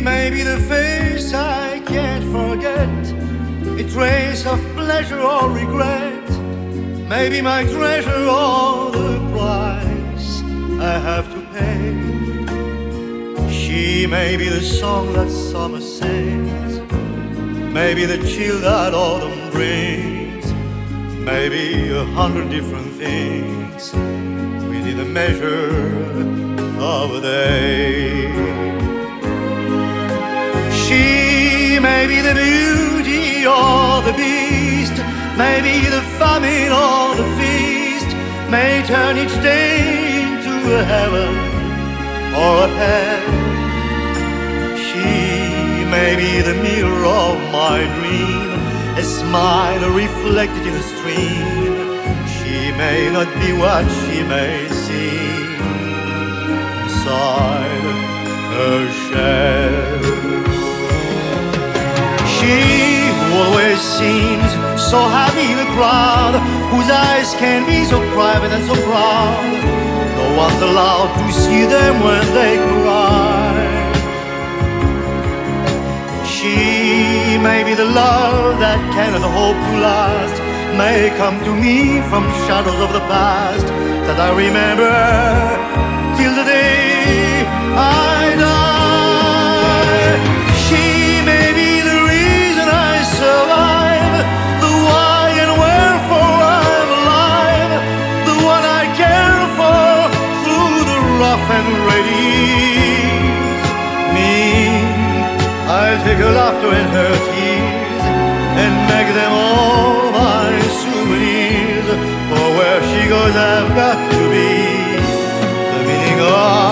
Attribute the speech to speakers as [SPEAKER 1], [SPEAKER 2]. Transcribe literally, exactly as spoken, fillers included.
[SPEAKER 1] may be the face I can't forget, a trace of pleasure or regret, maybe my treasure or the price I have to pay. She may be the song that summer sings, maybe the chill that autumn brings, maybe a hundred different things within the measure of a day. She may be the beauty or the beast, maybe the famine or the feast, may turn each day into a heaven or a hell. She may be the mirror of my dream, a smile reflected in a stream. She may not be what she may seem inside her shell. She who always seems so happy in a crowd, whose eyes can be so private and so proud, no one's allowed to see them when they cry. She may be the love that cannot hope to last, may come to me from shadows of the past that I remember till the day I die. She may be the reason I survive, the why and wherefore I'm alive, the one I care for through the rough and ready. Me, I'll take her laughter and her tears and make them all my souvenirs. For where she goes I've got to be the meaning of